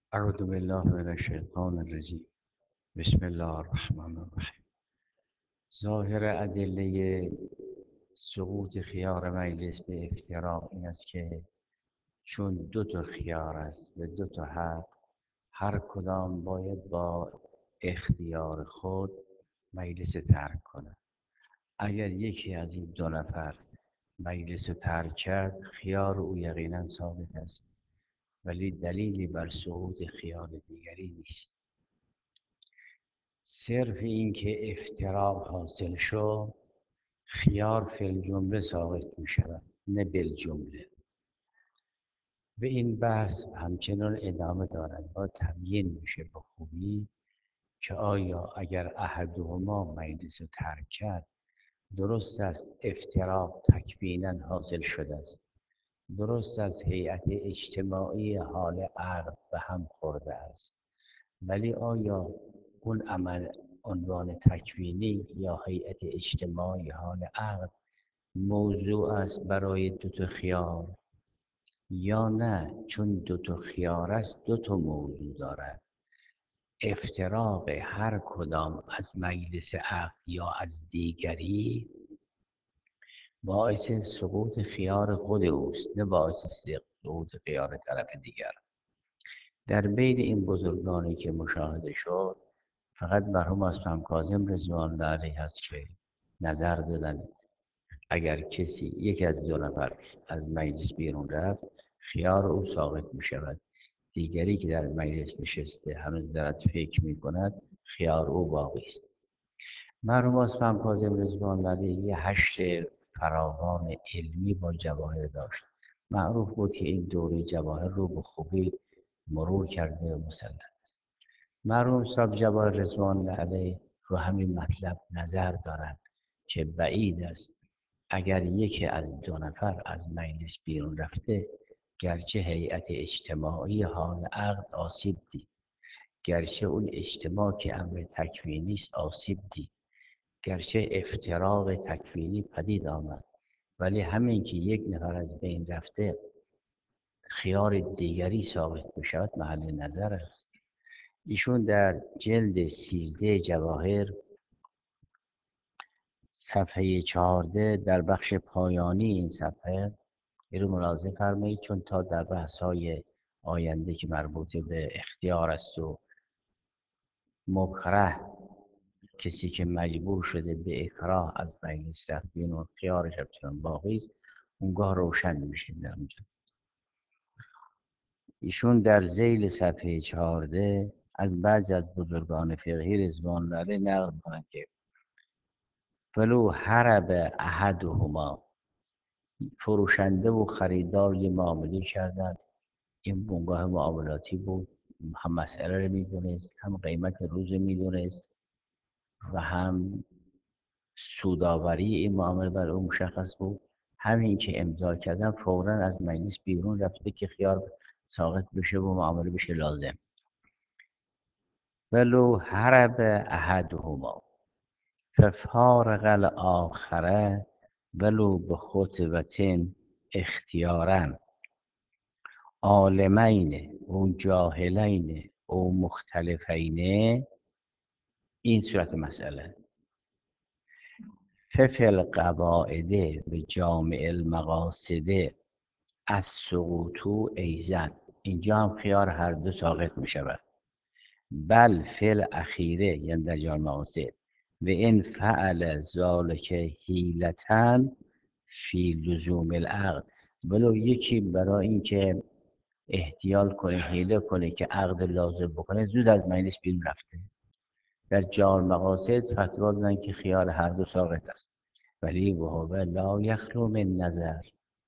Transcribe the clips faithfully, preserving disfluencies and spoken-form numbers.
اعوذ بالله من الشیطان الرجیم. بسم الله الرحمن الرحیم. ظاهر ادله سقوط خیار مجلس به افتراق این است که چون دو تا خیار است و دو تا حق، هر کدام باید با اختیار خود مجلس ترک کنند. اگر یکی از این دو نفر مجلس ترک کرد، خیار او یقینا ثابت است، ولی دلیلی بر سقوط خیار دیگری نیست. صرف این که افتراق حاصل شد، خیار فی الجمله ثابت می شود، نه بالجمله. و این بحث همچنان ادامه دارد با تبیین میشه به خوبی که آیا اگر احدهما مجلس رو ترک کرد، درست است افتراق تکوینا حاصل شده است، درست از هیئت اجتماعی حال عقد به هم خورده است، ولی آیا اون عمل عنوان تکوینی یا هیئت اجتماعی حال عقد موضوع است برای دو تا خیار یا نه؟ چون دو تا خیار است دو تا موضوع دارد. افتراق هر کدام از مجلس عقد یا از دیگری باعث سقوط خیار خود اوست، نه باعث سقوط خیار طرف دیگر. در بین این بزرگانی که مشاهده شد، فقط مرحوم اسپم کاظم رضوان الله علیه هست که نظر دادن اگر کسی یک از دو نفر از مجلس بیرون رفت، خیار او ساقط می شود. دیگری که در مجلس نشسته هنوز دارد فکر می کند، خیار او باقی است. مرحوم اسپم کاظم رضوان الله علیه یه حشر فراوان علمی با جواهر داشت. معروف بود که این دوره جواهر رو به خوبی مرور کرده و مسلط است. مرحوم صاحب جواهر رضوان الله علیه رو همین مطلب نظر دارند که بعید است اگر یکی از دو نفر از مجلس بیرون رفته، گرچه هیئت اجتماعی حال عقد آسیب دید، گرچه اون اجتماع که امر تکوینی است آسیب دید، گرچه افتراق تکوینی پدید آمد، ولی همین که یک نفر از بین رفته، خیار دیگری ثابت می شود محل نظر است. ایشون در جلد سیزده جواهر صفحه چهارده در بخش پایانی این صفحه این رو ملاحظه فرمایید، چون تا در بحث‌های آینده که مربوط به اختیار است و مکره، کسی که مجبور شده به اکراه از مجلس رفت بیرون، خیارش همچنان باقی است، اونگاه روشن میشه در اونجا. ایشون در ذیل صفحه چهارده از بعضی از بزرگان فقهی رضوان الله علیه نقل می‌کنند که ولو هرب احدهما، فروشنده و خریدار یه معامله کردن، این بنگاه معاملاتی بود، هم مسئله رو میدونست، هم قیمت روز میدونست و هم سوداوری این معامله بر اون مشخص بود. همین که امضا کردن فوراً از مجلس بیرون رفته که خیار ساقط بشه و معامله بشه لازم. ولو هرب احدهما ففارق الاخره ولو به خطبتین اختیارا عالمین او جاهلین او مختلفین. این صورت مسئله ففی القواعد به جامع المقاصد از سقوطو ایزن، اینجا هم خیار هر دو ساقط می شود. بل فی اخیره یعنی در جامع المقاصد و این فعل ذالک حیلتن فی لزوم العقد، ولو یکی برای اینکه احتیال کنه، حیله کنه که عقد لازم بکنه، زود از مجلس بیرون رفته. در جامع المقاصد فتوا دادن که خیار هر دو ساقط است، ولی وهو لا یخلو من نظر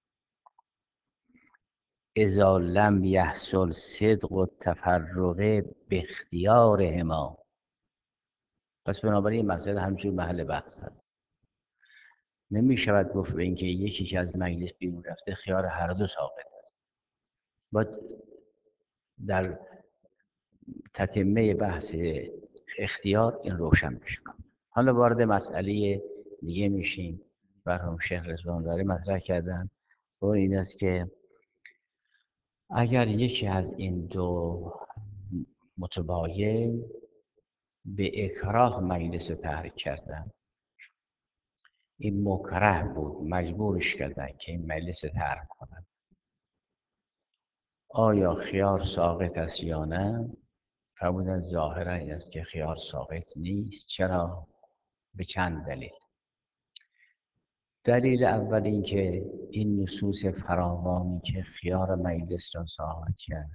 اذا لم یحصل صدق و تفرق به اختیارهما. پس بنابراین این مسئله همچون محل بحث هست. نمی شود گفت به اینکه یکی که از مجلس بیرون رفته خیار هر دو ساقط است. باید در تتمه بحث اختیار این روشن بشه. حالا وارد مسئله دیگه میشیم. مرحوم شیخ رضوان الله مطرح کردن و این است که اگر یکی از این دو متباین به اکراه مجلس رو تحریک کردن. این مکره بود، مجبورش کردن که این مجلس رو ترک کنن. آیا خیار ساقط است یا نه؟ فرمودن ظاهرا این است که خیار ساقط نیست. چرا؟ به چند دلیل. دلیل اول این که این نصوص فراوانی که خیار مجلس را ساقط کرد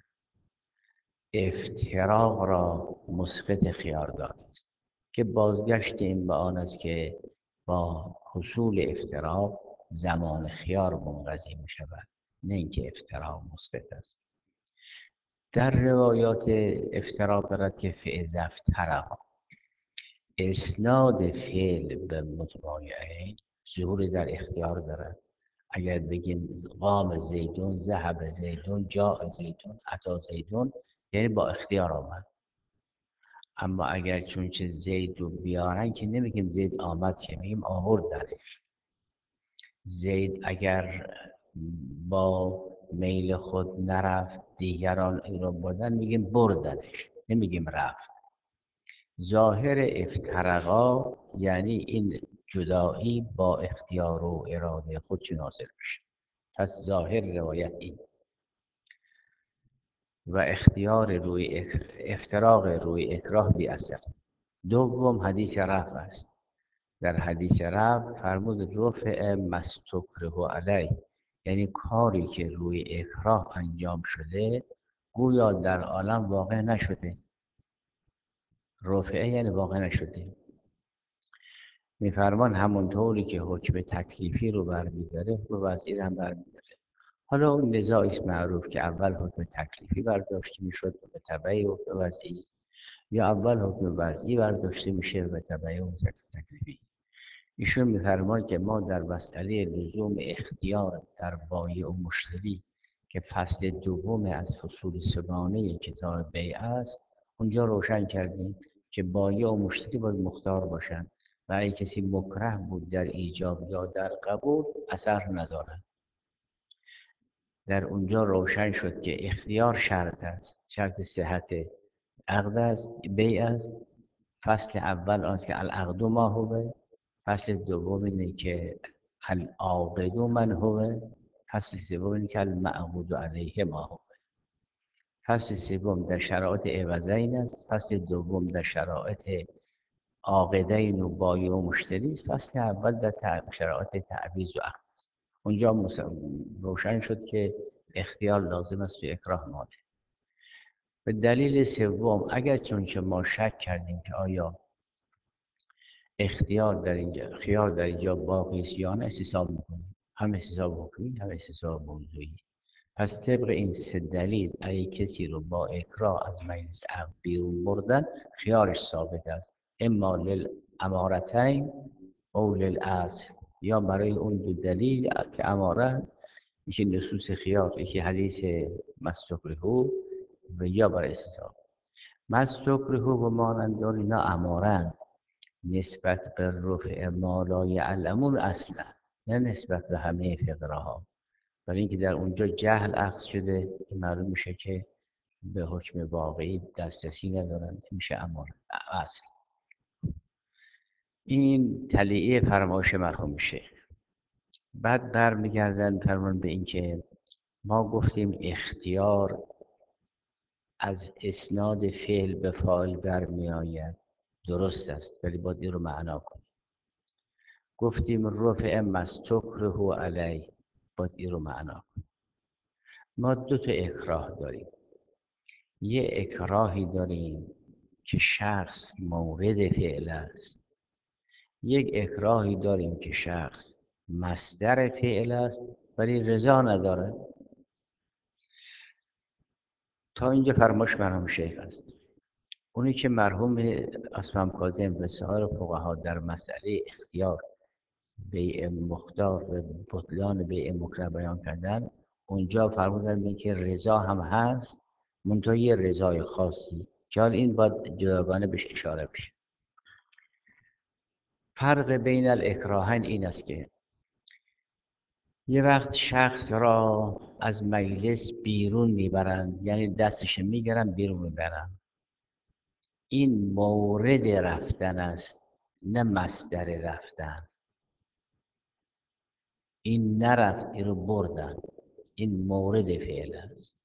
افتراق را مسقط خیار دانست، که بازگشت این به آن است که با حصول افتراق زمان خیار منقضی می شود، نه اینکه افتراق مسقط است. در روایات افتراق دارد که فاذا افترق، اسناد فعل به متبایعین ظهور در اختیار دارد. اگر بگیم قام زیدون، ذهب زیدون، جاء زیدون، اتى زیدون، یعنی با اختیار آمد. اما اگر چون چه زید رو بیارن که نمیگیم زید آمد، که میگیم آوردنش. زید اگر با میل خود نرفت، دیگران این رو بردن، میگیم بردنش، نمیگیم رفت. ظاهر افترقا یعنی این جدایی با اختیار و اراده خود چه نازل میشه. پس ظاهر روایت این و اختیار روی افتراق روی اکراه بی اثر. دوم حدیث رفع است. در حدیث رفع فرمود رفع مستکره علیه، یعنی کاری که روی اکراه انجام شده گویا در عالم واقع نشده. رفعه یعنی واقع نشده. میفرمان همونطوری که حکم تکلیفی رو برمیداره حکم وضعی هم برمیداره. حالا اون نزاعی است معروف که اول حکم تکلیفی برداشته میشد و به تبع حکم وضعی، یا اول حکم وضعی برداشته میشه و به تبع حکم تکلیفی. ایشون میفرماید که ما در مسئله لزوم اختیار در بایع و مشتری که فصل دوم از فصول سگانه کتاب بیع است، اونجا روشن کردیم که بایع و مشتری باید مختار باشند و اگه کسی مکره بود در ایجاب یا در قبول اثر ندارد. در اونجا روشن شد که اختیار شرط است، شرط صحت عقد است، بیع است. فصل اول آن است که العقد ما هو، فصل دوم اینه که العاقد من هو، فصل سوم اینه که المعقود علیه ما هو. فصل سوم در شرایط عوضین است، فصل دوم در شرایط عاقدین و بایع و مشتری است، فصل اول در شرایط تعویض و عقد است. اونجا روشن شد که اختیار لازم است و اکراه مانع. به دلیل سوم، اگر چون ما شک کردیم که آیا اختیار در اینجا خیار در اینجا باقی است یا نه، حساب میکنیم، هم حساب حکمی هم حساب موضوعی. پس طبق این سه دلیل اگه کسی رو با اکراه از مجلس عقد بیرون بردن، خیارش ثابت است، اما للامارتین او للاصل، یا برای اون دو دلیل که امارن میشه نصوص خیار، یکی حدیث مستکره و یا برای استثاب. مستکره و مانند اینا امارن نسبت به رفع ما لا یعلمون اصلا، نه نسبت به همه فقره ها. برای اینکه در اونجا جهل اخذ شده، معلوم میشه که به حکم واقعی دسترسی ندارن، میشه امار اصل. این تلیعه فرمایش مرحوم شیخ. بعد برمیگردن فرمان به اینکه ما گفتیم اختیار از اسناد فعل به فاعل برمی آید، درست است، ولی باید این رو معنا کنیم. گفتیم رفع مستکره علی، باید این رو معنا کنیم. ما دو تا اکراه داریم. یه اکراهی داریم که شخص مورد فعل است، یک اکراهی داریم که شخص مصدر فعل است ولی رضا نداره. تا اینجا فرمایش مرحوم شیخ است. اونی که مرحوم اصفهان کاظم و سایر فقها در مسئله اختیار بیع مختار و بطلان بیع مکره بیان کردن، اونجا فرمودن که رضا هم هست، منتها یه رضای خاصی که حال این باید جداگانه بهش اشاره بشه. فرق بین الاکراهین این است که یه وقت شخص را از مجلس بیرون میبرند، یعنی دستش میگیرن بیرون میبرن، این مورد رفتن است، نه مصدر رفتن. این نرفت، این رو بردن. این مورد فعل است.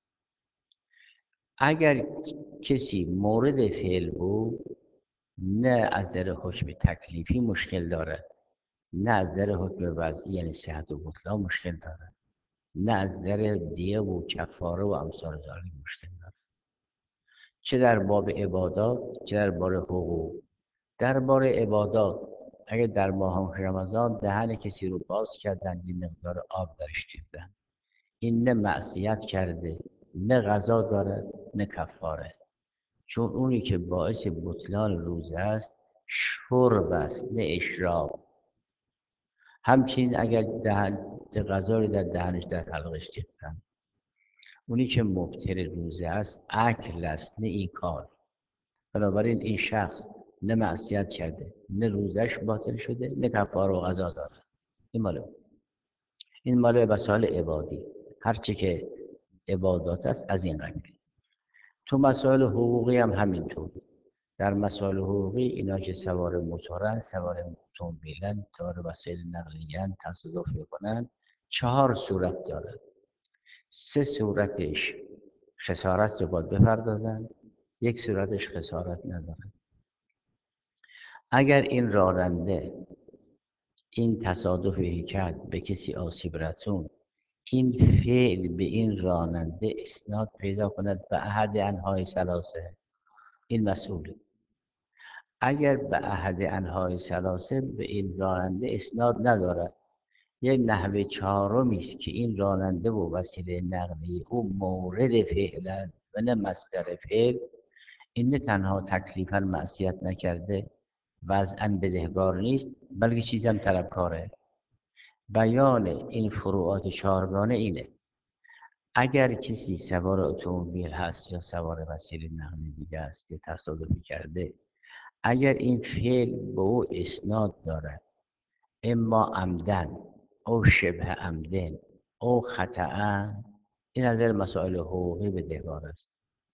اگر کسی مورد فعل بود، نه از نظر حکم تکلیفی مشکل دارد، نه از نظر حکم وضعی یعنی صحت و بطلان مشکل دارد، نه از نظر دیه و کفاره و امثال ذالک مشکل دارد. چه در باب عبادات، چه در باب حقوق. در باب عبادات، اگر در ماه رمضان دهن کسی رو باز کردن، یه مقدار آب درش ریختن، این نه معصیت کرده، نه قضا داره، نه کفاره. چون اونی که باعث بطلان روزه است شرب است، نه اشراب. همچنین اگر دهن غذا رو در دهنش در حلقش ریختن، اونی که مبطل روزه است اکل است، نه ایکال. بنابراین این شخص نه معصیت کرده، نه روزش باطل شده، نه کفاره و قضا داره. این مال این مال مسائل عبادی، هرچه که عبادات است از این قبیل. تو مسائل حقوقی هم همینطور. در مسائل حقوقی اینا که سوار موتورن، سوار اتومبیلن، سوار وسایل نقلیه‌اند، تصادف میکنن، چهار صورت داره. سه صورتش خسارت رو باید بپردازن، یک صورتش خسارت نداره. اگر این راننده این تصادفی کرد، به کسی آسیب رسوند، این فعل به این راننده اسناد پیدا کند به احد انهای ثلاثه، این مسئوله. اگر به احد انهای ثلاثه به این راننده اسناد ندارد، یک نحوه چهارمی است که این راننده و وسیله نقلیه او مورد فعل و نه مصدر فعل، این نه تنها تکلیفاً معصیت نکرده، وضعاً بدهکار نیست، بلکه چیزم طلبکاره. بیان این فروعات چهارگانه اینه: اگر کسی سوار اتومبیل هست یا سوار وسیله نقلیه دیگه است که تصادفی کرده، اگر این فعل به او اسناد دارد، اما عمدن او شبه عمدن او خطأ، این از نظر مسائل حقوقی بدهکار است.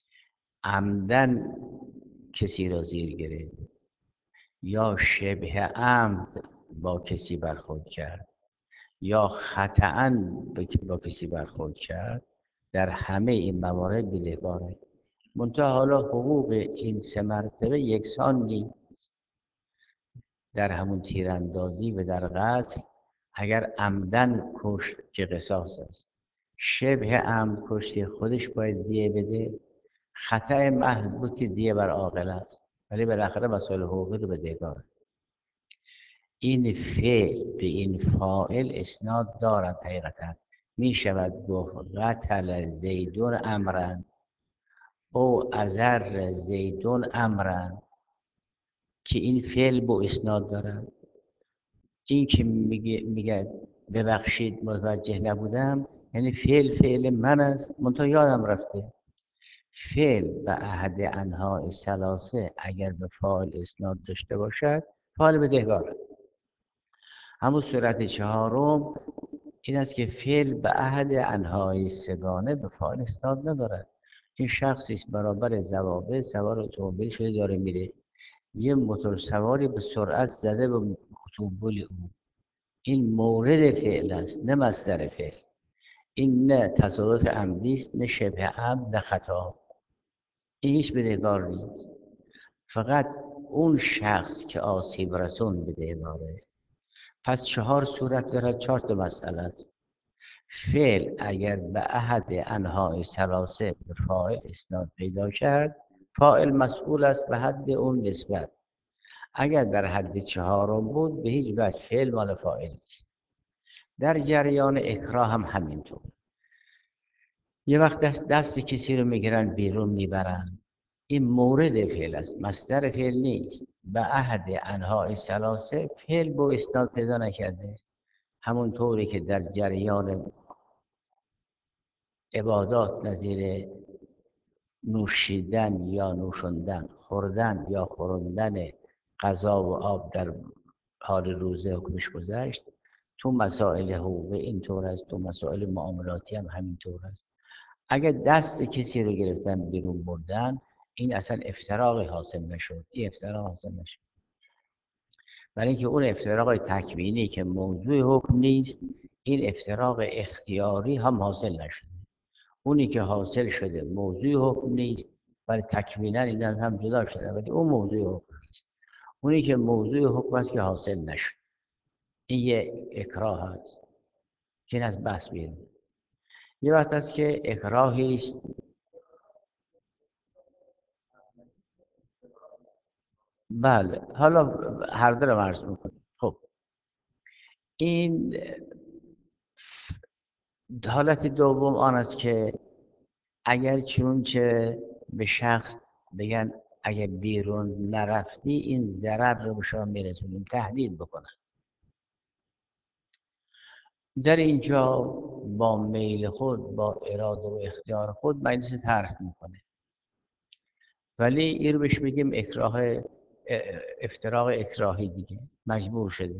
عمدن کسی را زیر گرفت یا شبه عمد با کسی برخورد کرد یا خطأ با کسی برخورد کرد، در همه این موارد بدهکاره. منتها حالا حقوق این سه مرتبه یکسان نیست. در همون تیراندازی و در قتل اگر عمدن کشت که قصاص است، شبه عمد کشتی خودش باید دیه بده، خطأ محض بود که دیه بر عاقل است، ولی بالاخره مسائل حقوقی رو بدهکار. این فعل به این فاعل اسناد دارد. حقیقتا می شود گفت قتل زیدون امرن او ازر زیدون امرن، که این فعل با اسناد دارد. این که میگه میگه ببخشید متوجه نبودم، یعنی فعل فعل من است، منتها یادم رفته. فعل به احد انواع ثلاثه اگر به فاعل اسناد داشته باشد، فاعل بدهکار. همون صورت چهارم این است که فعل به احد انواع سگانه به فاعل اسناد ندارد. این شخصی است برابر ضوابط سوار اتومبیل شده داره میره، یه موتور سواری به سرعت زده به اتومبیل او، این مورد فعل است نه مصدر فعل. این نه تصادف عمدی است، نه شبه عمد، نه خطا. این هیچ بدهکار نیست. فقط اون شخص که آسیب رسون بدهکاره. پس چهار صورت دارد، چهار تا مسئله است. فعل اگر به احد انواع ثلاثه به فاعل اسناد پیدا کرد، فاعل مسئول است به حد اون نسبت. اگر در حد چهارم بود، به هیچ وجه فعل مال فاعل نیست. در جریان اکراه هم همینطور. یه وقت دست, دست کسی رو میگیرن بیرون میبرن، این مورد فعل است، مصدر فعل نیست. به عهد انواع ثلاثه فعل با اسناد پیدا نکرده. همونطوری که در جریان عبادات نظیر نوشیدن یا نوشندن، خوردن یا خوردن غذا و آب در حال روزه حکمش گذشت، تو مسائل حقوقی اینطور است، تو مسائل معاملاتی هم همینطور است. اگر دست کسی رو گرفتن بیرون بردن، این اصلا افتراقی حاصل نشد، این افتراق حاصل نشد. برای اینکه اون افتراق تکوینی که موضوع حکم نیست، این افتراق اختیاری هم حاصل نشده. اونی که حاصل شده موضوع حکم نیست، ولی تکوینا این هم جدا شده، ولی اون موضوع حکم نیست. اونی که موضوع حکم است که حاصل نشد، این یه اکراه هست که این از بحث بیرون. یه وقت است که اکراهی است، بله حالا هر دو رو عرض میکنم. خب این حالت دوم آن است که اگر چونچه به شخص بگن اگه بیرون نرفتی این ضرر رو به شما میرسونیم، تهدید بکنن، در اینجا با میل خود، با اراده و اختیار خود مجلس ترک میکنه، ولی این رو بهش بگیم اکراه، افتراق اکراهی دیگه، مجبور شده.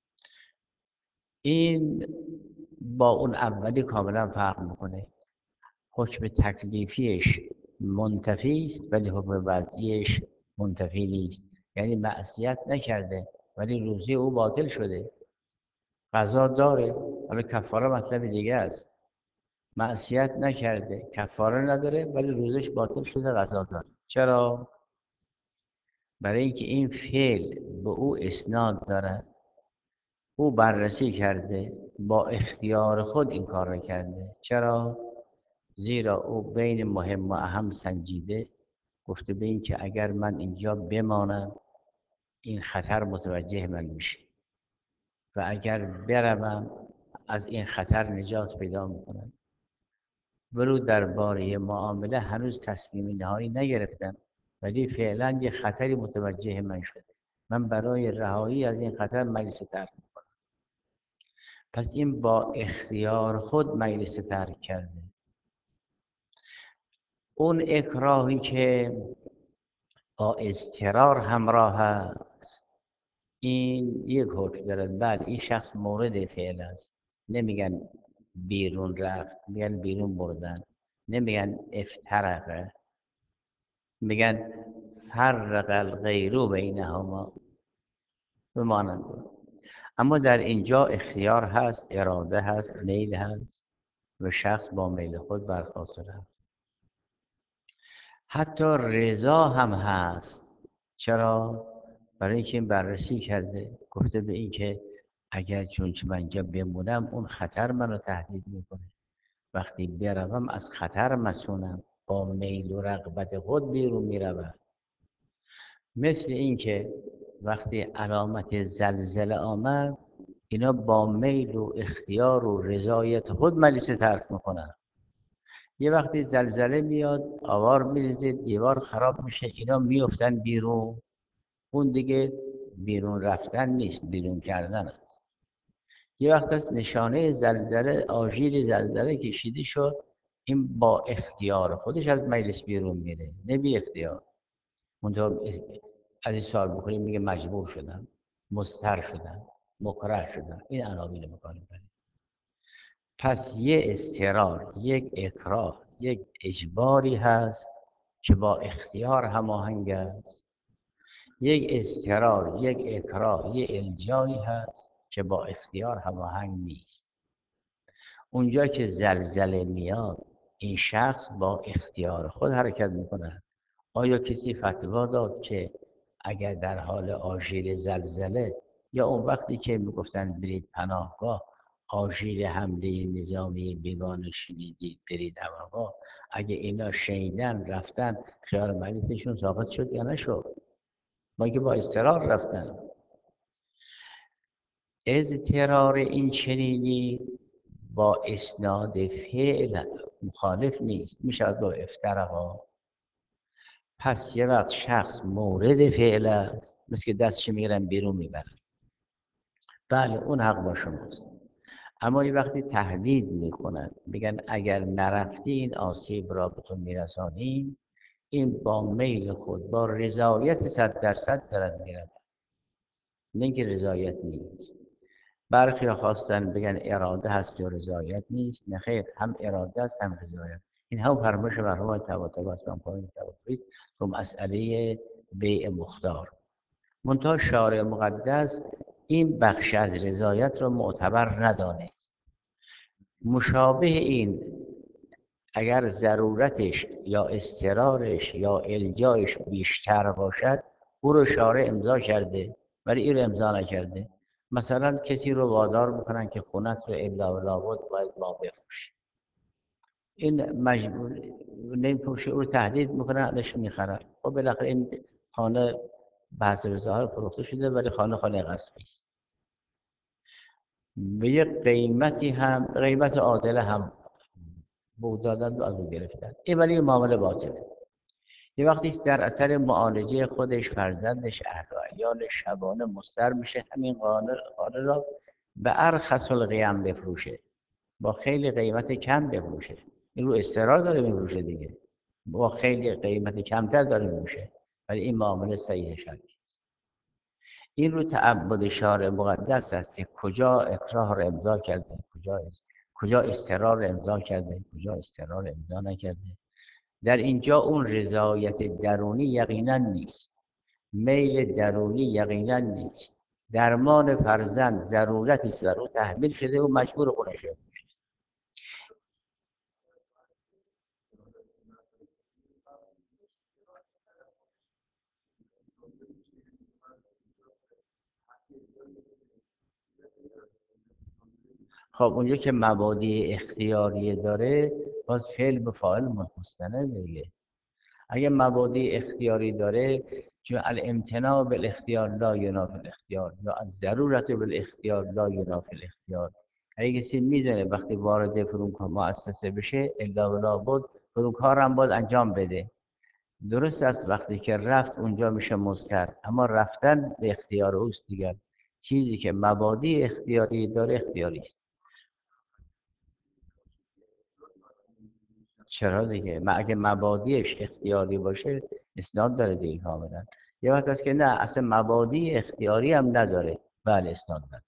این با اون اولی کاملا فرق میکنه. حکم تکلیفیش منتفی است ولی حکم وضعیش منتفی نیست. یعنی معصیت نکرده ولی روزی او باطل شده، قضا داره، حالا کفاره مطلب دیگه است. معصیت نکرده، کفاره نداره، ولی روزش باطل شده، قضا داره. چرا؟ برای اینکه این فعل به او اسناد داره، او بررسی کرده، با اختیار خود این کار را کرده. چرا؟ زیرا او بین مهم و اهم سنجیده، گفته به این که اگر من اینجا بمانم این خطر متوجه من میشه و اگر بروم از این خطر نجات پیدا میکنم. ولو درباره معامله هنوز تصمیم نهایی نگرفتم، ولی فعلا یه خطری متوجه من شده، من برای رهایی از این خطر مجلس ترک میکنم. پس این با اختیار خود مجلس ترک کرده. اون اکراهی که با اضطرار همراه است، این یک حکم دارد. بعد این شخص مورد فعل است، نمیگن بیرون رفت، میگن بیرون بردن، نمیگن افترقه، میگن فرق الغیر بینهما بمانند. اما در اینجا اختیار هست، اراده هست، میل هست و شخص با میل خود برخواست رفت. حتی رضا هم هست. چرا؟ برای اینکه این بررسی کرده، گفته به این که اگر چونچه من اینجا بمونم اون خطر منو تهدید میکنه، وقتی بروم از خطر مسونم، با میل و رغبت خود بیرون میروم. مثل اینکه وقتی علامت زلزله آمد، اینا با میل و اختیار و رضایت خود مجلس ترک میکنن. یه وقتی زلزله میاد، آوار میریزه، دیوار خراب میشه، اینا میفتن بیرون. اون دیگه بیرون رفتن نیست، بیرون کردن است. یه وقت از نشانه زلزله، آژیر زلزله کشیده شد، این با اختیار خودش از مجلس بیرون میره، نه بی اختیار. منطقه از این سال بکنیم میگه مجبور شدم، مضطر شدم، مکره شدم. این عناوین میکنیم. پس یه اضطرار، یک اکراه، یک اجباری هست که با اختیار هماهنگ است. یک اضطرار، یک اکراه، یک الجایی هست که با اختیار هماهنگ نیست. اونجا که زلزله میاد، این شخص با اختیار خود حرکت میکنه. آیا کسی فتوا داد که اگر در حال آژیر زلزله یا اون وقتی که میگفتن برید پناهگاه، آژیر حمله نظامی بیگانه شنیدید برید پناهگاه، اگه اینا شنیدن رفتن، خیال مریضشون ثابت شد یا نشد؟ ما که با اضطرار رفتن. اضطرار این چنینی با اسناد فعل مخالف نیست، میشه از دو افترقا. پس یه وقت شخص مورد فعل است، مثل که دستش میگیرن بیرون میبرن، بله اون حق با شماست. اما یه وقتی تهدید میکنن، میگن اگر نرفتی این آسیب را به تو میرسانیم، این با میل خود، با رضایت صد درصد دارد میرن، نه اینکه رضایت نیست. برخی خواستن بگن اراده هست یا رضایت نیست. نه خیر، هم اراده است هم رضایت. این هم فرمایش مرحوم طباطبایی است، من پایین طباطبایی تو مسئله بیع مختار. منتها شارع مقدس این بخش از رضایت را معتبر ندانست. مشابه این اگر ضرورتش یا اضطرارش یا الجایش بیشتر باشد او رو شارع امضا کرده ولی این رو امضا نکرده. مثلا کسی رو وادار میکنن که خونت رو الا و لابد باید ما بفروشی، این مجبور نمیفروشه، او رو تهدید میکنن ازش میخرن. خب بالاخره این خانه به حسب ظاهر فروخته شده ولی خانه خانه غصبی است. به یک قیمتی هم قیمت عادله هم بود دادن و از او گرفتن، این ولی معامله باطله. یه وقتی در اثر معالجه خودش فرزندش اهل و عیال شبانه مضطر میشه همین خانه خانه را به ارخص القیم بفروشه، با خیلی قیمت کم بفروشه. این رو اضطرار داره میفروشه دیگه، با خیلی قیمت کمتر داره میفروشه، ولی این معامله صحیح شد. این رو تعبد شارع مقدس است که کجا اکراه رو امضا کرده، کجا کجا اضطرار رو امضا کرده، کجا اضطرار رو امضا نکرده. در اینجا اون رضایت درونی یقینا نیست، میل درونی یقینا نیست. درمان فرزند ضرورتی است و رو تحمیل شده و مجبور خودش شده. خب اونجا که مبادی اختیاری داره باز فعل به فاعل مستند دیگه. اگه مبادی اختیاری داره چون الامتناع بالاختیار لا ینافی الاختیار یا از ضرورت بالاختیار لا ینافی الاختیار. اگه کسی میدونه وقتی وارد فرونکار مؤسسه بشه الا و لابد فرونکار هم باید انجام بده. درست است وقتی که رفت اونجا میشه مضطر، اما رفتن به اختیار اوست دیگر. چیزی که مبادی اختیاری داره اختیاری است. چرا دیگه؟ ما اگه مبادیش اختیاری باشه اسناد داره دیگه کاملا. یه وقت هست که نه اصلا مبادی اختیاری هم نداره، بله اسناد داره.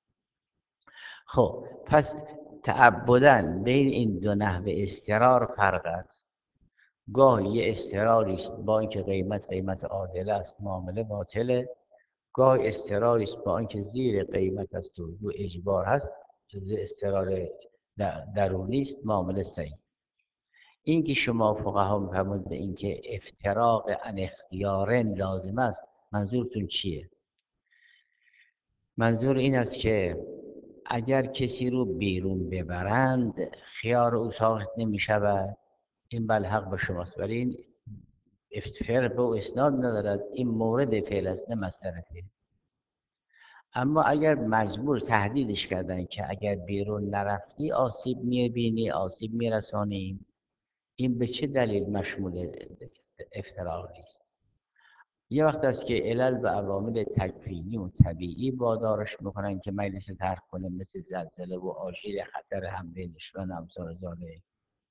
خب پس تعبدن بین این دو نحو اضطرار فرق است. گاه یه اضطراری است با اینکه قیمت قیمت عادل است معامله باطله، گاه اضطراری است با اینکه زیر قیمت است و دو اجبار هست اضطرار درونی است معامله صحیح. این که شما فقها می‌فرمایید به این که افتراق عن اختیارن لازم است، منظورتون چیه؟ منظور این است که اگر کسی رو بیرون ببرند خیار او ساخت نمی شود، این بل حق به شماست، ولی این فرق و اسناد ندارد، این مورد فعل است نه مصدر فعل. اما اگر مجبور تهدیدش کردن که اگر بیرون نرفتی آسیب میبینی آسیب میرسانیم، این به چه دلیل مشمول افتراق نیست؟ یه وقت است که علل به عوامل تکوینی و طبیعی وادارش میکنن که مجلس ترک کنه، مثل زلزله و آژیر خطر حمله دشمن امثال ذالک.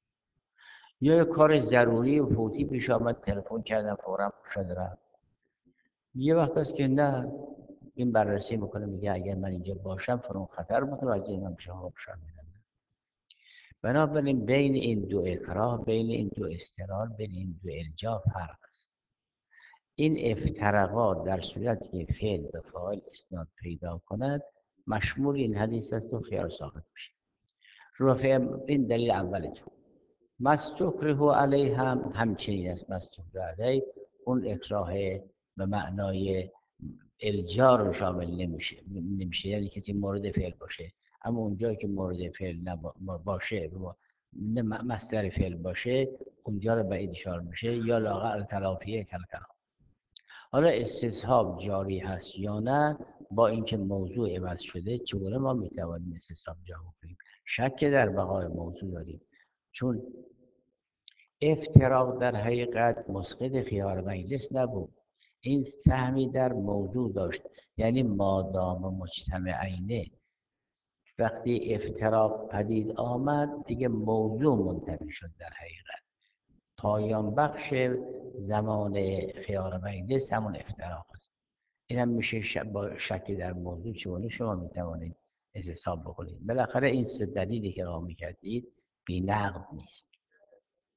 یا یه کار ضروری و فوتی پیش آمد تلفن کردن فورا شد رفت. یه وقت است که نه، این بررسی میکنه میگه اگر من اینجا باشم فرون خطر متوجه من میشه ها بشم. بنابراین بین این دو اکراه، بین این دو استرار، بین این دو الجا فرق است. این افتراقات در صورتی که فعل به فاعل اسناد پیدا کند مشمول این حدیث است و خیار ساقط میشه. رفع این دلیل اولتون. مستکره علیه هم همچنین است. مستکره علیه اون اکراه به معنای الجار رو شامل نمیشه نمیشه یعنی کسی مورد فعل باشه، اما اونجایی که مورد فعل باشه نه مصدر فعل باشه اونجا رو به اشاره میشه یا لاغر تلافیه کلکلام. حالا استصحاب جاری هست یا نه، با اینکه موضوع عوض شده چگونه ما میتوانیم استصحاب جاری کنیم؟ شک در بقای موضوع داریم، چون افتراق در حقیقت مسقط خیار مجلس نبود، این سهمی در موضوع داشت. یعنی مادام مجتمعینه وقتی افتراق پدید آمد دیگه موضوع منتفی شد. در حقیقت پایان بخش زمان خیار مجلس همون افتراق است. این هم میشه ش... با شک در موضوع چونه شما میتوانید حساب بکنید. بالاخره این سه دلیلی که قائل کردید بی نقد نیست.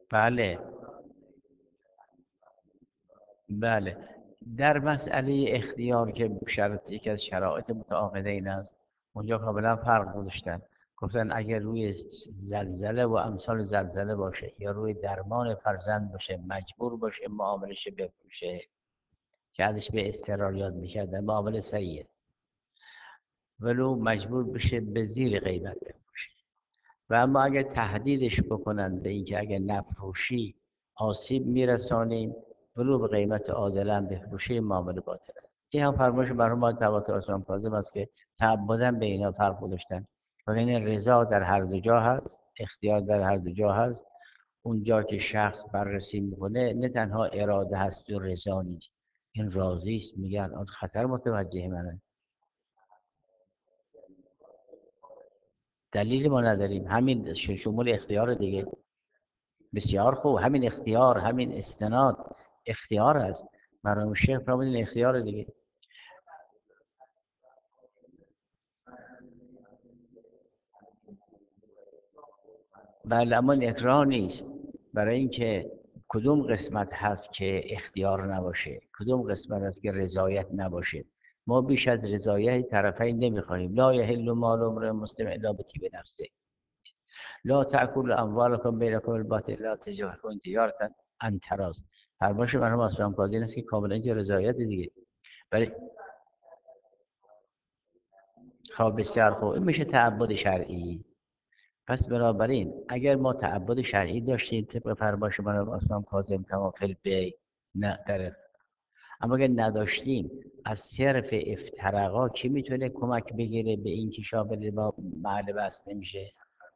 بله بله. در مسئله اختیار که شرط یکی از شرایط متعاقده این است، اونجا کاملا فرق گذاشتن. گفتن اگر روی زلزله و امثال زلزله باشه یا روی درمان فرزند باشه مجبور باشه معاملش بفروشه که ازش به اضطرار یاد میکردن معامله صحیحه، ولو مجبور بشه به زیر قیمت بفروشه. و اما اگر تهدیدش بکنن به اینکه اگر نفروشی آسیب میرسانیم ولو به قیمت عادل هم بفروشی، معامله باطل است. این هم فرمایش مرحوم آقای طباطبایی اسلام کاظم است که تعبداً به اینا فرق گذاشتن. و این رضا در هر دو جا هست، اختیار در هر دو جا هست. اونجا که شخص بررسی میکنه نه تنها اراده هست و رضا نیست، این راضی است، میگن آن خطر متوجه منه. دلیلی ما نداریم، همین شمول اختیار دیگه. بسیار خوب، همین اختیار، همین استناد اختیار هست. مرحوم شیخ فرمودین اختیار دیگه. بله اما این اکراه نیست. برای اینکه کدوم قسمت هست که اختیار نباشه، کدوم قسمت هست که رضایت نباشه. ما بیش از رضایت طرفین نمیخواهیم. لا یحل مال امرئ مسلم الا بطیب نفسه، لا تأکل اموالکم بینکم بالباطل، لا تجارت تجارتا عن تراض. فرمایش مرحوم اسلام کاظم است که کاملا اینجا رضایت دیگه. برای خب بسیار خوب، این میشه تعبد شرعی. پس بنابراین اگر ما تعبد شرعی داشتیم طبق فرمایش مرحوم اسلام کاظم کما فی البیع، نه در، اما اگر نداشتیم از صرف افترقا کی میتونه کمک بگیره به این که شامل ما محل بحث نمیشه؟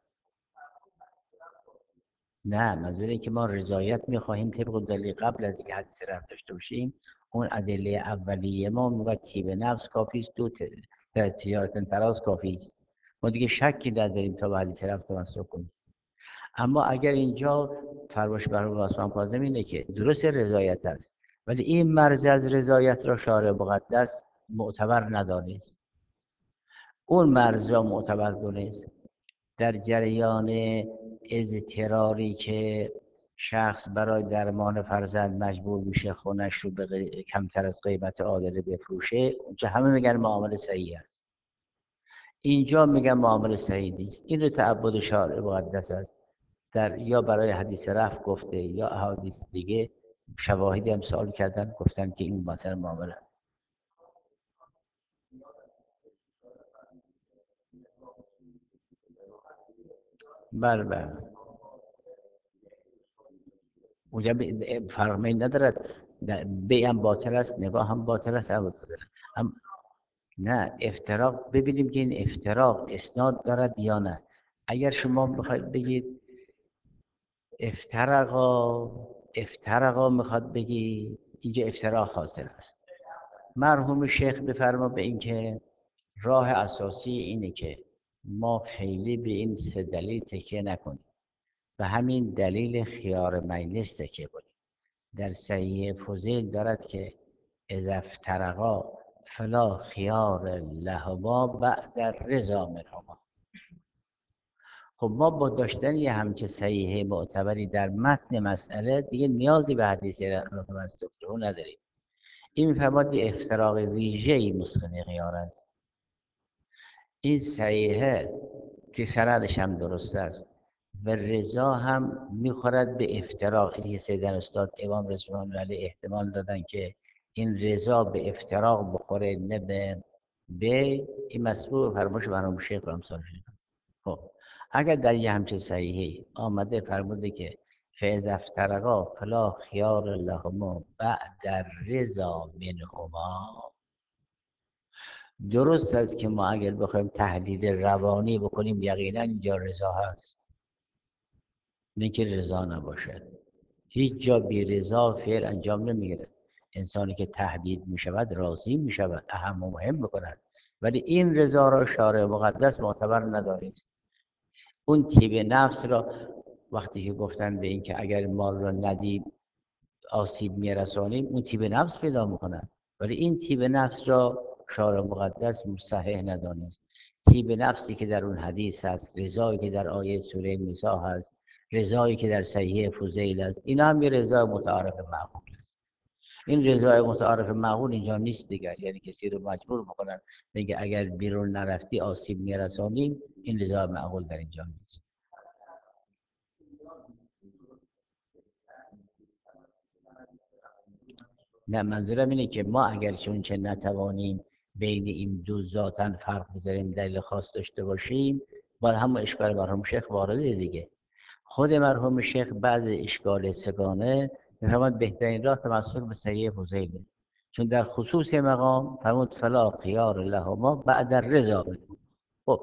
نه، منظور اینه که ما رضایت میخواهیم طبق دلیل قبل از اینکه حدیث رفت داشته باشیم. اون ادله اولیه ما میگه تیب نفس کافی است، دو تجارت تراز کافی است. ما دیگه شکی نداریم تا به حدیث رفت تمسک کنیم. اما اگر اینجا فرمایش مرحوم اسلام کاظم اینه که درست رضایت است ولی این مرز از رضایت را شارع مقدس معتبر ندانست، اون مرز را معتبر دونست. در جریان اضطراری که شخص برای درمان فرزند مجبور میشه خونش رو به غی... کمتر از قیمت عادل بفروشه، اونجا همه میگن معامله صحیح است. اینجا میگن معامله صحیح نیست. این رو تعبد شارع مقدس است. در یا برای حدیث رفع گفته یا احادیث دیگه. شواهدی هم سوال کردن گفتن که این مثلا معامله. بله بله. اونجا فرقی ندارد، بی هم باطل است، نگاه هم باطل است. هم نه افتراق، ببینیم که این افتراق اسناد دارد یا نه. اگر شما بخواید بگید افترقا افترقا میخواد بگی اینجا افتراق حاصل است. مرحوم شیخ بفرما به این که راه اساسی اینه که ما خیلی به این سه دلیل تکیه نکنیم و همین دلیل خیار مجلس تکیه کنیم. در صحیح فضیل دارد که اذا افترقا فلا خیار لهما بعد رضا منهما. خب ما با داشتن یه همچه صحیح معتبری در متن مسئله دیگه نیازی به حدیث رفع از دکتر نداریم. این میفرماد افتراق ویژه‌ای مسخن خیار است. این صحیحه که سندش هم درست است و رضا هم میخورد به افتراق. این سیدن استاد امام رضوان علیه احتمال دادن که این رضا به افتراق بخوره نه به به این مسئول فرموش مرحوم شیخ و امثال شده. خب اگر در یه همچه صحیحی آمده فرموده که فیض افترقا فلا خیار لهما بعد رضا منهما، درست است که ما اگر بخوایم تحلیل روانی بکنیم یقینا اینجا رضا هست، نه که رضا نباشد. هیچ جا بی رضا فعل انجام نمیگیرد. انسانی که تهدید می شود راضی می شود، اهم و مهم بکند، ولی این رضا را شارع مقدس معتبر ندانست. اون طیب نفس را وقتی که گفتن به این که اگر مال را ندیم آسیب میرسانیم، اون طیب نفس پیدا میکنن، ولی این طیب نفس را شارع مقدس صحیح ندانست. طیب نفسی که در اون حدیث هست، رضایی که در آیه سوره نساء هست، رضایی که در صحیح فضیل است، این هم یه رضای متعارف معقول است. این رضای متعارف معقول اینجا نیست دیگر، یعنی کسی رو مجبور بکنن میگه اگر بیرون نرفتی آسیب میرسانیم، این رضای معقول در اینجا نیست. نه، منظورم اینه که ما اگر چون چه نتوانیم بین این دو ذاتن فرق بذاریم، دلیل خاص داشته باشیم، باید هم اشکال مرحوم شیخ وارده دیگه. خود مرحوم شیخ بعد اشکال سگانه میفرماد بهترین راه تمسک به صحیح فضیله، چون در خصوص مقام فرمود فلا خیار لهما بعد الرضا. خب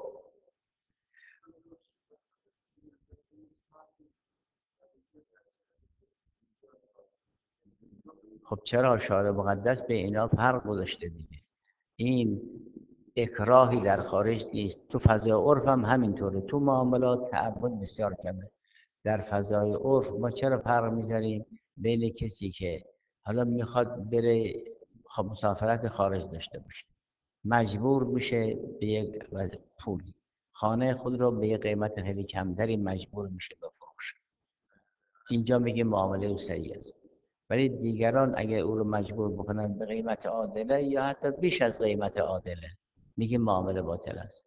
خب چرا شارع مقدس به اینا فرق گذاشته دیگه؟ این اکراهی در خارج نیست، تو فضای عرف هم همینطوره، تو معاملات تعبد بسیار کمه. در فضای عرف ما چرا فرق میذاریم بین کسی که حالا میخواد بره خب مسافرت خارج داشته باشه، مجبور میشه به یک پولی خانه خود رو به یک قیمت خیلی کمتری مجبور میشه بفروشه، اینجا میگه معامله او صحیح است. ولی دیگران اگه او رو مجبور بکنن به قیمت عادله یا حتی بیش از قیمت عادله، میگه معامله باطل است.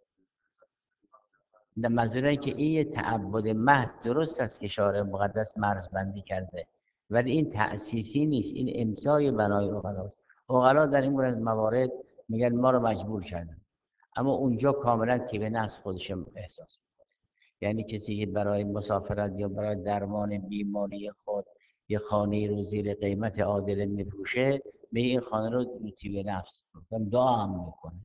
در منظوره که این یه تعبد محض درست است که شارع مقدس مرزبندی کرده، ولی این تأسیسی نیست، این امضای بنای اوغلاست. اوغلا در این گونه از موارد میگن ما رو مجبور کردن، اما اونجا کاملا طیب نفس خودش احساس، یعنی کسی که برای مسافرت یا برای درمان بیماری خود یه خانه رو زیر قیمت عادل میفروشه، به این خانه رو طیب نفس دعا هم میکنه.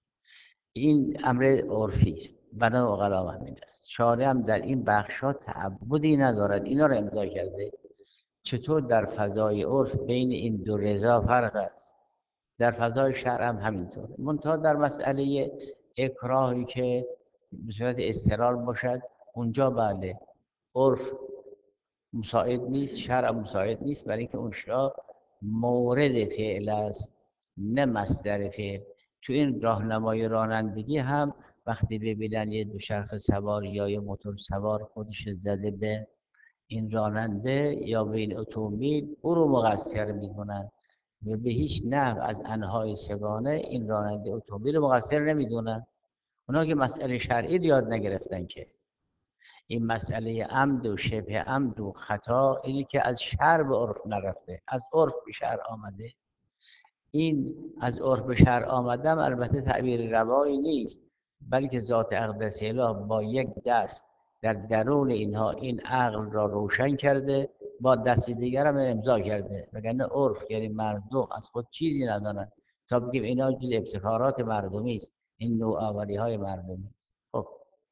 این امر عرفی است، بنا اقلا همین است. شارع هم در این بخشا تعبدی ندارد، اینا رو امضا کرده. چطور در فضای عرف بین این دو رضا فرق است، در فضای شرع هم همینطور. منتها در مسئله اکراهی که به صورت اضطرار باشد، اونجا بله عرف مساعد نیست، شرع مساعد نیست، برای اینکه اونجا مورد فعل است نه مصدر فعل. تو این راهنمای رانندگی هم وقتی ببینن یه دوچرخه سوار یا یه موتور سوار خودش زده به این راننده یا به این اتومبیل، او رو مقصر میدونن و به هیچ نحو از انهای سگانه این راننده اتومبیل رو مقصر نمیدونن. اونا که مسئله شرعی یاد نگرفتن که این مسئله عمد و شبه عمد و خطا اینی که از شرع به عرف نرفته، از عرف به شرع آمده. این از عرف به شرع آمدم البته تعبیر روایی نیست، بلکه ذات اقدس اله با یک دست در درون اینها این عقل را روشن کرده، با دست دیگر هم امضا کرده. وگرنه عرف یعنی مردم از خود چیزی ندانند تا بگیم اینا جز ابتکارات مردمی است، این نوآوری های مردمی است. خب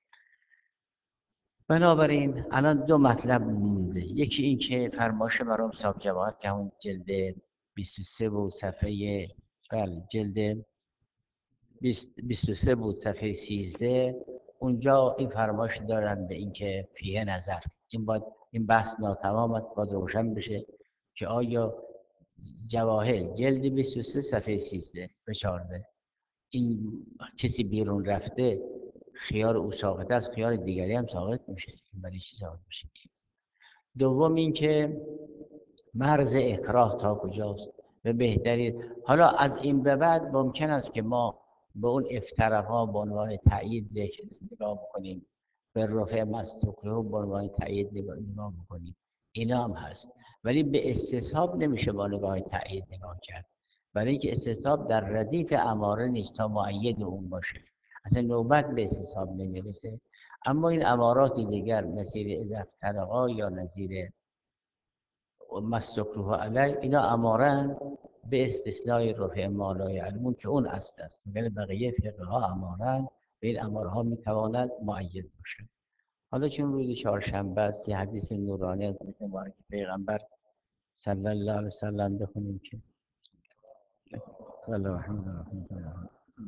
بنابراین الان دو مطلب مونده، یکی این که فرمایش مرحوم صاحب جواهر که همون جلد بیست و سه بود صفحه بله جلد بیست و سه بود صفحه سیزده، اونجا این فرمایش دارن به اینکه فیه نظر، این باید این بحث ناتمام است، باید روشن بشه که آیا جواهر جلد بیست و سه صفحه سیزده به چهارده این کسی بیرون رفته خیار او ساقط است، خیار دیگری هم ساقط میشه، این برای چی ساقط میشه؟ دوم اینکه مرز اکراه تا کجاست و بهتری. حالا از این به بعد ممکن است که ما به اون افتراها به عنوان تایید ذکر نگاه بکنیم، به رفع مستوکره به عنوان تایید نگاه بکنیم، اینا هم هست، ولی به استصحاب نمیشه با نگاه تایید نگاه کرد، برای اینکه استصحاب در ردیف اماره نیست تا مؤید اون باشه، اصلا نوبت به استصحاب نمیرسه. اما این امارات دیگر نظیر اذا یا نظیر مستکروه علی، اینا امارن به استثنای رفع مالای علمون که اون اصل است، یعنی بقیه فقه ها امارن به این اماره ها میتواند معید باشه. حالا چون روز چهارشنبه است یه حدیث نورانی از مبارک پیغمبر صلی الله علیه وسلم بخونیم که صلی الله علیه وسلم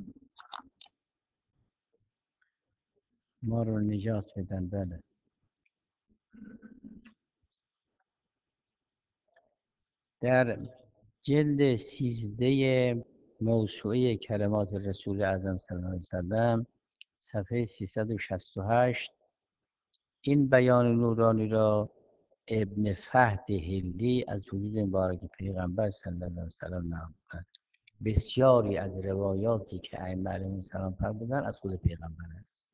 ما رو نجات بدن. بله در جلد سیزده موسوعه کلمات رسول اعظم صلی الله علیه وسلم صفحه سیصد و شصت و هشت این بیان نورانی را ابن فهد هلی از وجود مبارک پیغمبر صلی الله علیه و سلم نقل کرد. بسیاری از روایاتی که ائمه علیهم السلام فرمودن از خود پیغمبر است.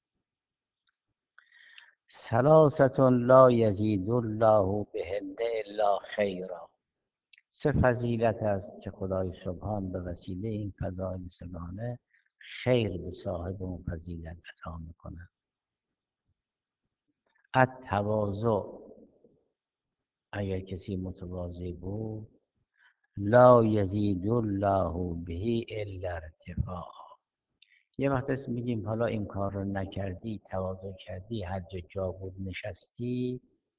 ثلاثة لا یزید الله بهن الا خیرا. سه فضیلت است که خدای سبحان به وسیله این فضائل سگانه خیر به صاحب اون فضیلت عطا میکند. التواضع، اگر کسی متواضع بود، لا یزید الله به الا ارتفاع. یه وقت است میگیم حالا این کار رو نکردی، تواضع کردی، هر جا جا بود نشستی،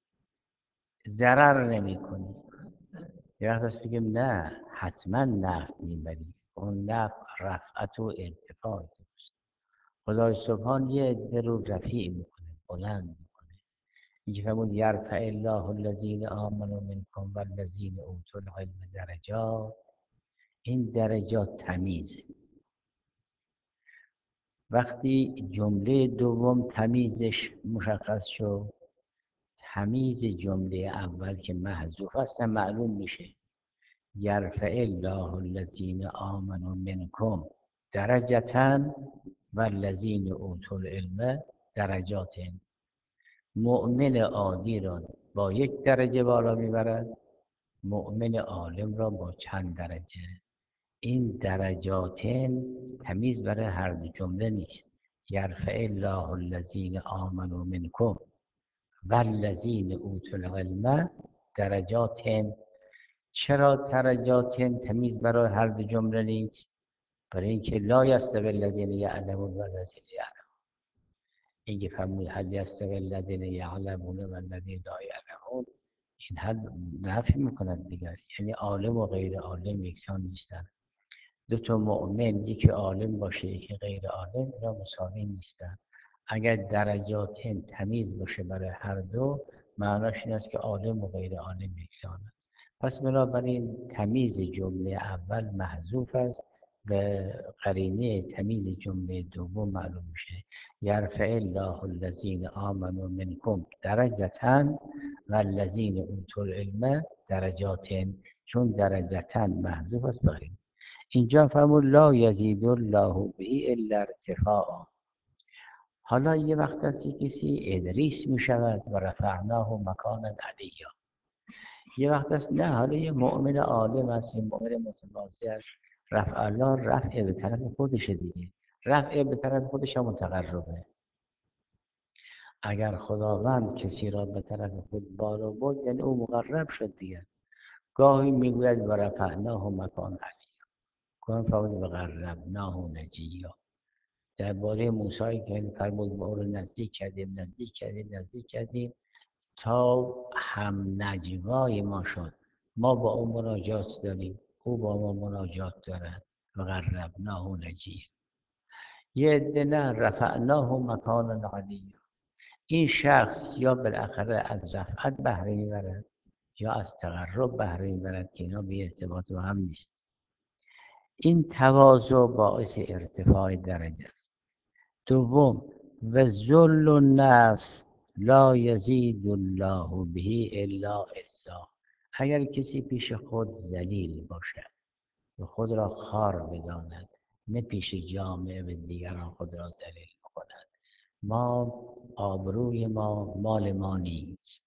ضرر نمی کنی. یه وقت است میگیم نه، حتما نفع میبری. اون نفع رفعت و ارتفاع دوست. خدای سبحان یه عده رو رفیع میکنه، بلند میکنه. اینکه فرمود یرفع الله الذین آمنوا منکم والذین اوتوا العلم درجات. این درجات تمیز. وقتی جمله دوم تمیزش مشخص شد، تمیز جمله اول که محذوف است معلوم میشه. یرفع الله الذین آمنوا منکم درجة والذین اوتوا العلم درجات. مؤمن عادی را با یک درجه بالا میبرد، مؤمن عالم را با چند درجه. این درجات تمیز برای هر دو جمله نیست. یرفع الله الذین آمنوا منکم والذین اوتوا العلم درجات. چرا درجات تمیز برای هر دو جمله نیست؟ برای اینکه لا یستوی الذین یعلمون والذین یعلمون. اینکه فرمود هل یستوی الذین یعلمون والذین لا یعلمون، این حد نفی میکند دیگر، یعنی عالم و غیر عالم یکسان نیستند. دو تا مؤمن، یکی عالم باشه یکی غیر عالم، اینا مساوی نیستند. اگر درجات تمیز باشه برای هر دو، معناش این است که عالم و غیر عالم یکسانند. پس بنابراین تمیز جمله اول محذوف است و قرینه تمیز جمله دوم معلوم میشه. یرفع الله الذین آمنوا منکم درجة والذین اوتوا العلم درجات. چون درجة محذوف است بقیه. اینجا فرمود لا یزید الله به الا ارتفاع. حالا یه وقت است کسی ادریس می شود و رفعناه مکانا علیا. یه وقت است نه، حالا یه مؤمن عالم است، یه مؤمن متواضع است، رفع الله رفع به طرف خودشه دیگه. رفع به طرف خودش هم تقربه. اگر خداوند کسی را به طرف خود بالا برد یعنی او مقرب شد دیگه. گاهی میگوید و رفعناه مکانا علیا، گاهی فرمود و قربناه نجیا. درباره موسی که فرمود ما او رو نزدیک کردیم نزدیک کردیم نزدیک کردیم تا هم نجوای ما شد. ما با او مناجات داریم، او با ما مناجات دارد. و قربناه نجیا. یه عده نه، رفعناه مکانا علیا. این شخص یا بالاخره از رفعت بهره میبرد یا از تقرب بهره میبرد که اینا به ارتباط با هم نیست. این تواضع باعث ارتفاع درجه است. دوم، و ذل النفس لا یزید الله به الا عزا. اگر کسی پیش خود ذلیل باشد و خود را خار بداند، نه پیش جامعه و دیگران خود را ذلیل کند. ما آبروی ما مال ما نیست.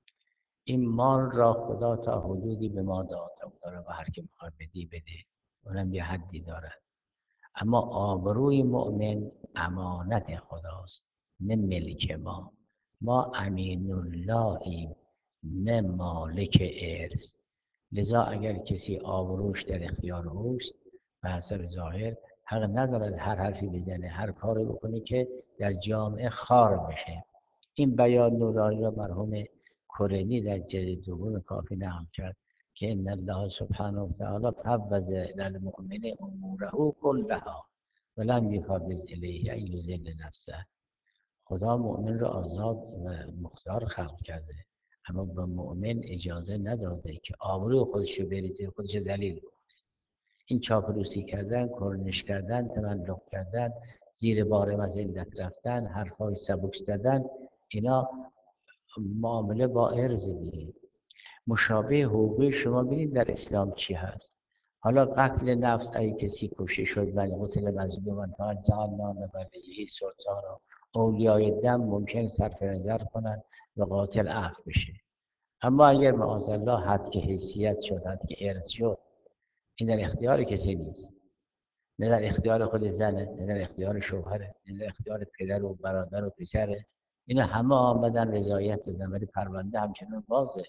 این مال را خدا تا حدودی به ما داد و هر که میخواد بدی بده، اونم یه حدی دارد. اما آبروی مؤمن امانت خداست، نه ملک ما. ما امین اللهیم، نه مالک ارث. لذا اگر کسی آبروش در اختیار اوست، به حسب ظاهر حق ندارد هر حرفی بزنه، هر کاری بکنه که در جامعه خار بشه. این بیان نورانی را مرحوم کرینی در جلد دوم کافی نقل کرد که ان الله سبحانه و تعالی فوض للمؤمن اموره کلها ولم یفوض الیه ان یذل نفسه. خدا مؤمن را آزاد و مختار خلق کرده، اما به مؤمن اجازه نداده که آبروی خودش رو بریزه، خودش ذلیل کنه. این چاپلوسی کردن، کرنش کردن، تملق کردن، زیر بار مذلت رفتن، حرفای سبک زدن، اینا معامله با ارز دیگه. مشابه حقوق شما ببینید در اسلام چی هست. حالا قتل نفس اگه کسی کشته شد ولی قتل مظلوم فقط جعلنا لولیه سلطانا، اولیای دم ممکن صرف نظر کنن و قاتل عفو بشه. اما اگر معاذالله حد که حیثیت شد، حد که ارث شد، این در اختیار کسی نیست. نه در اختیار خود زنه، نه در اختیار شوهره، نه در اختیار پدر و برادر و پسره. اینا همه آمدن رضایت دادن، ولی پرونده همچنان بازه.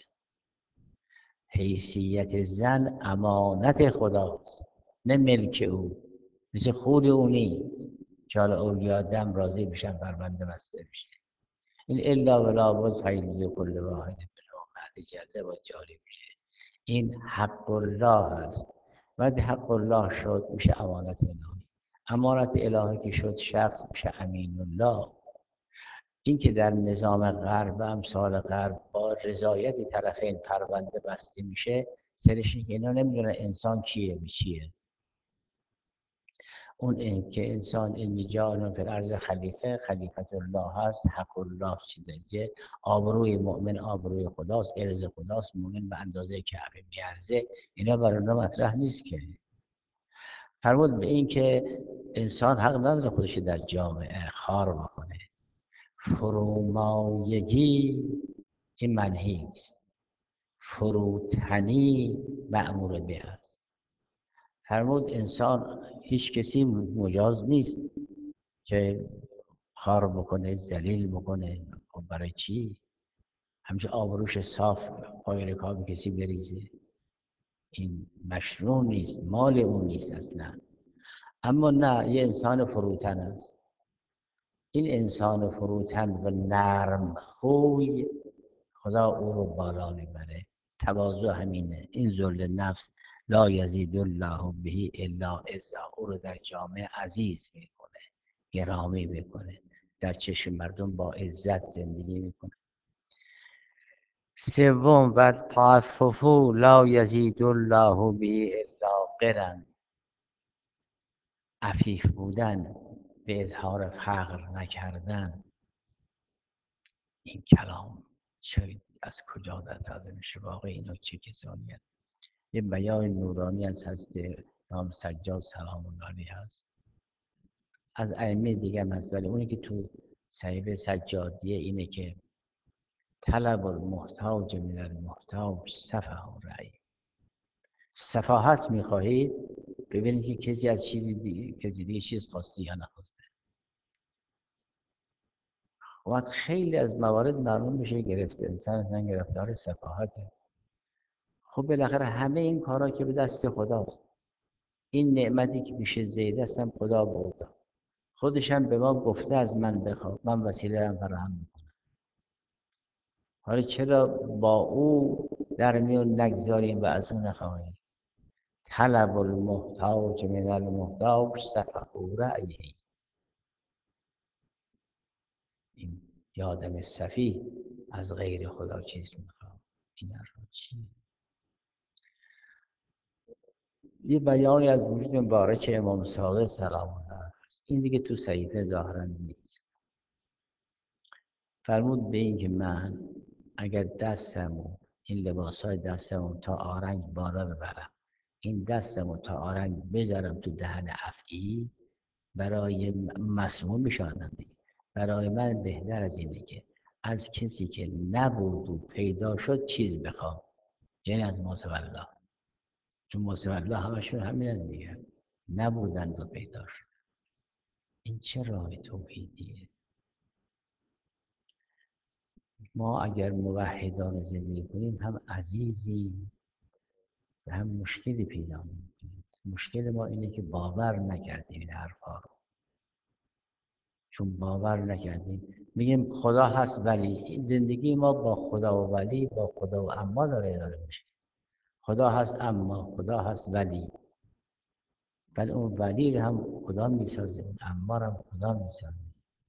حیثیت زن امانت خداست، نه ملک او. مثل خود او نیست که حالا اولیاء دم راضی بشن پرونده بسته بشه. این الا ولا بود فیض کل واحد بلا بعد جزه و جاری میشه. این حق الله هست. وقتی حق الله شد میشه امانت الهی. امانت الهی که شد شخص میشه امین الله. این که در نظام غرب و امثال غرب با رضایت طرفین پرونده بسته میشه، سرش که اینا نمیدونن انسان کیه و چیه. اون این که انسان این جان فی الارض خلیفه، خلیفت الله هست، حق الله چیزه، آبروی مؤمن آبروی خداست، ارز خداست، مؤمن به اندازه کعبه میارزه. اینا برای اونا مطرح نیست که. فرمود به این که انسان حق نداره خودش در جامعه خار بکنه. فرومایگی این منهی است، فروتنی مأمور به است. فرمود انسان هیچ کسی مجاز نیست که خار بکنه، ذلیل بکنه. خب برای چی؟ همیشه آبروش صاف پای رکاب کسی بریزه؟ این مشروع نیست، مال اون نیست اصلا. اما نه، یه انسان فروتن است. این انسان فروتن و نرم خوی خدا او رو بالا میبره. تواضع همینه. این ذل نفس لا یزید الله به الا عزا، او رو در جامعه عزیز میکنه، گرامی میکنه، در چشم مردم با عزت زندگی میکنه. سوم و تعفف لا یزید الله به الا غرا، عفیف بودن، به اظهار فقر نکردن. این کلام چه از کجا در داده میشه؟ واقعا اینا چه کسانی هست؟ یه بیان نورانی از حضرت امام سجاد سلام الله علیه هست، از ائمه دیگه هم هست، ولی اونی که تو صحیفه سجادیه اینه که طلب المحتاج من المحتاج سفه رأی. سفاهت میخواهید ببینید که کسی از چیزی دیگه کسی دیگه چیز خواسته یا نخواسته. وقت خیلی از موارد معلوم میشه گرفته انسان انسان گرفتار سفاهته. خب بالاخره همه این کارا که به دست خداست. این نعمتی که پیش زید هستم خدا برده، خودش هم به ما گفته از من بخواه، من وسیله هم فراهم میکنم. حالا چرا با او در میون نگذاریم و از اون نخواهیم؟ طلب المحتاج من المحتاج سفه رأیه. این یادم صفی از غیر خدا چیز میخوام. این حرفا چیه؟ یه بیانی از وجود مبارک امام صادق سلام الله هست. این دیگه تو صحیفه ظاهرا نیست. فرمود به این که من اگر دستمو این لباسای دستمو تا آرنج بالا ببرم، این دستمو تا آرنج بذارم تو دهن افعی، برای مسموم میشانم. برای من بهتر از اینه که از کسی که نبود و پیدا شد چیز بخوام، یعنی از ما سوى الله. چون ما سوى الله همشون همینن دیگه، نبودند و پیدا شد. این چه راه توحیدیه؟ ما اگر موحدان زندگی کنیم هم عزیزیم و هم مشکلی پیدا میکنیم. مشکل ما اینه که باور نکردیم این حرفا رو. چون باور نکردیم میگیم خدا هست ولی زندگی ما با خدا و ولی با خدا و اما داره اداره میشه. خدا هست اما، خدا هست ولی، ولی اون ولی هم خدا میسازه، اون اما هم خدا میسازه.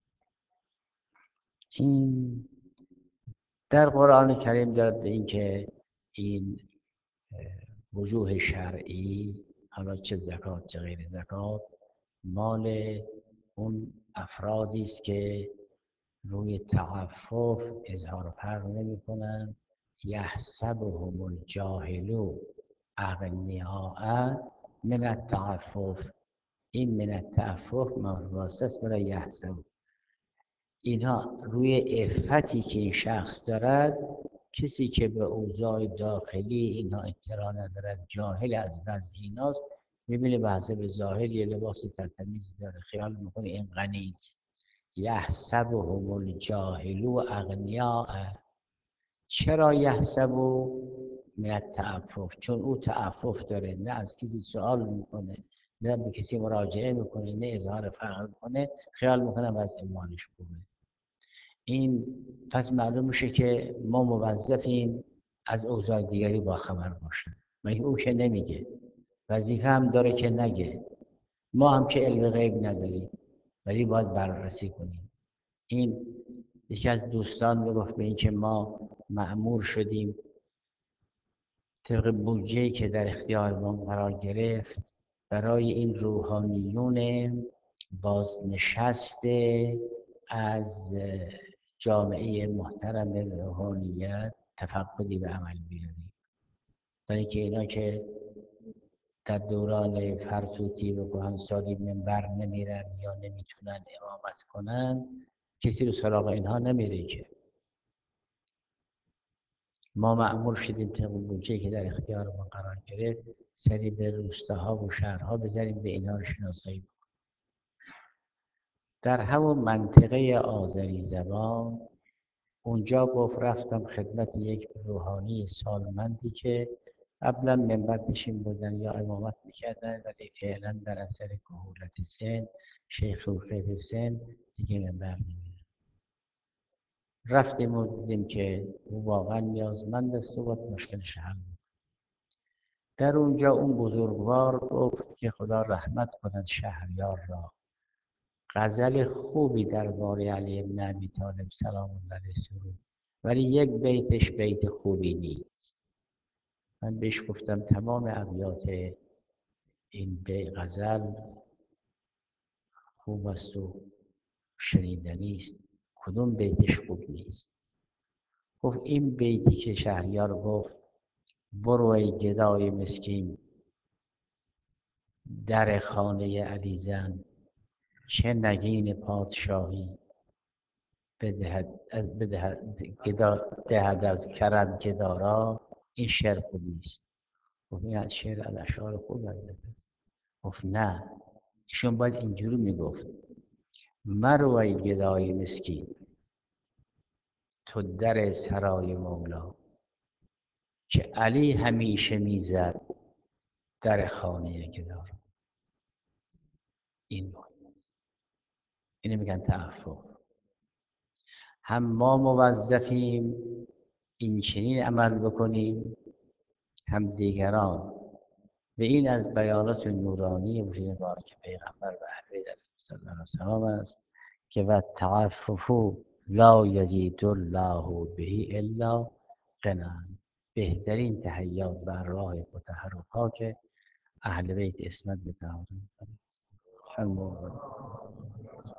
این در قرآن کریم دارد به این که این وجوه شرعی، حالا چه زکات چه غیر زکات، مال اون افرادی است که روی تعفف اظهار فرق نمی کنن. یحسبهم الجاهل اغنیاء من التعفف. این من التعفف واسطه است برای یحسب. اینها روی عفتی که این شخص دارد، کسی که به اوضاع داخلی اینها اطلاع ندارد، جاهل از وضع ایناست، میبینه به حسب ظاهر یه لباس ترتمیز داره، خیال میکنه این غنی است. یحسبهم الجاهل اغنیاء. چرا یحسب من التعفف؟ چون او تعفف داره، نه از کسی سوال میکنه، نه به کسی مراجعه میکنه، نه اظهار فقر میکنه، خیال میکنه وضع مالش خوبه. این پس معلوم میشه که ما موظفیم از اوضاع دیگری با خبر باشیم. مگه او که نمیگه، وظیفه هم داره که نگه، ما هم که علم غیب نداریم، ولی باید بررسی کنیم. این یکی از دوستان میگفت به این که ما مأمور شدیم طبق بودجه‌ای که در اختیارمان قرار گرفت برای این روحانیون بازنشسته از جامعه محترم روحانیت تفقدی به عمل بیاریم. برای اینکه اینا که در دوران فرسوتی و کهنسالی منبر نمیرن یا نمیتونن امامت کنن، کسی رو سراغ اینها نمیره. که ما مأمور شدیم طبق بودجه‌ای که در اختیار ما قرار گرفت سری به روستاها و شهرها بزنیم، به اینها رو شناسایی بکنیم. در همون منطقه آذری زبان اونجا گفت رفتم خدمت یک روحانی سالمندی که قبلا منبر نشین بودن یا امامت میکردن، ولی فعلا در اثر کهولت سن، شیخوخه سن، دیگه منبر نمیرن. رفتیم و دیدیم که او واقعا نیازمند است و باید مشکلش حل بود. در اونجا اون بزرگوار گفت که خدا رحمت کند شهریار را، غزل خوبی درباره علی بن ابی طالب سلام الله علیه سرود، ولی یک بیتش بیت خوبی نیست. من بهش گفتم تمام ابیات این بیت غزل خوب است و شنیدنی است، کدوم بیتش خوب نیست؟ گفت این بیتی که شهریار گفت برو ای گدای مسکین در خانه علی زن، چه نگین پادشاهی بدهد از بدهد دهد از کرم گدارا، این شعر خوب نیست. گفت این از شعر از اشعار خوب است. گفت نه، ایشون باید اینجوری میگفت مرو ای گدای مسکین تو در سرای مولا، که علی همیشه میزد در خانه گدارا. این بود، اینو میگن تعفف. هم ما موظفیم این چنین عمل بکنیم، هم دیگران. و این از بیانات نورانی وجود مبارک پیغمبر و اهل بیت صلی الله علیه و سلام است که و تعفف لا یزید الله به الا غنا. بهترین تحیات بر راه مطهر و پاک اهل بیت اسمت به تعارف.